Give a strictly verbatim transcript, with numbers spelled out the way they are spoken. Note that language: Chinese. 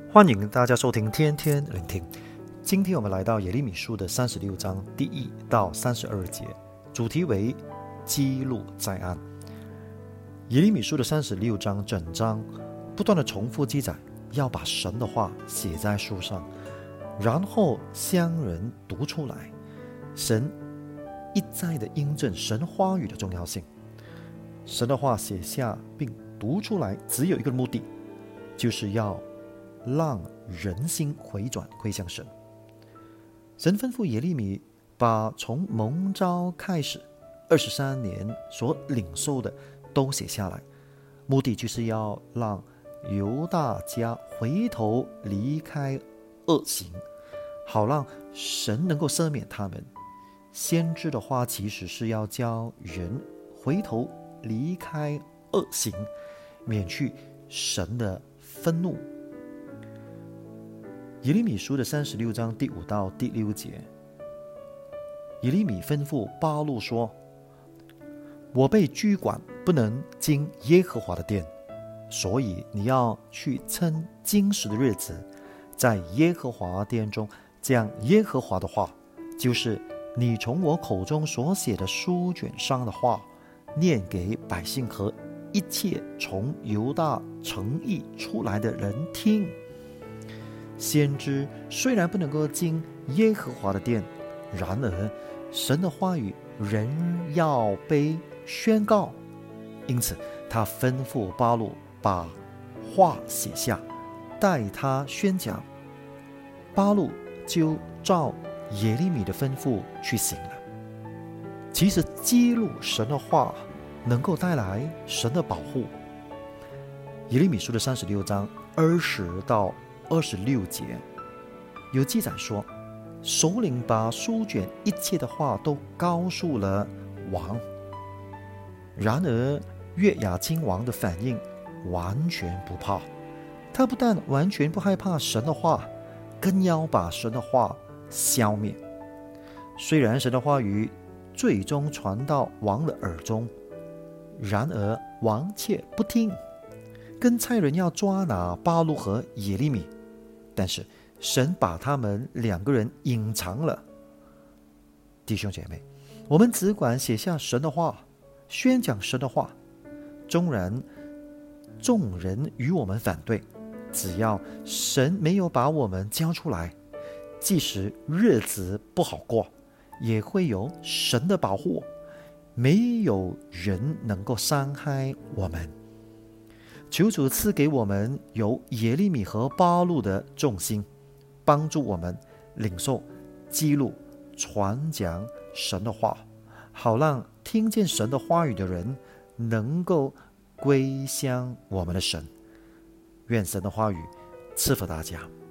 欢迎大家收听天天聆听。今天我们来到耶利米书的三十六章第一到三十二节，主题为记录在案。耶利米书的三十六章整章不断的重复记载，要把神的话写在书上，然后向人读出来。神一再的印证神话语的重要性。神的话写下并读出来，只有一个目的，就是要让人心回转归向神。神吩咐耶利米把从蒙召开始二十三年所领受的都写下来，目的就是要让犹大家回头离开恶行，好让神能够赦免他们。先知的话其实是要教人回头离开恶行，免去神的愤怒。耶利米书的三十六章第五到第六节，耶利米吩咐巴录说：我被拘管，不能进耶和华的殿，所以你要去趁今时的日子，在耶和华殿中将耶和华的话，就是你从我口中所写的书卷上的话，念给百姓和一切从犹大城邑出来的人听。先知虽然不能够进耶和华的殿，然而神的话语仍要被宣告，因此他吩咐巴录把话写下，带他宣讲。巴录就照耶利米的吩咐去行了。其实记录神的话能够带来神的保护。耶利米书的三十六章二十到二十六节有记载说，首领把书卷一切的话都告诉了王。然而约雅斤王的反应完全不怕，他不但完全不害怕神的话，更要把神的话消灭。虽然神的话语最终传到王的耳中，然而王却不听，跟差人要抓拿巴录和耶利米，但是神把他们两个人隐藏了。弟兄姐妹，我们只管写下神的话，宣讲神的话，纵然众人与我们反对，只要神没有把我们交出来，即使日子不好过，也会有神的保护，没有人能够伤害我们。求主赐给我们有耶利米和巴录的重心，帮助我们领受、记录、传讲神的话，好让听见神的话语的人能够归向我们的神。愿神的话语赐福大家。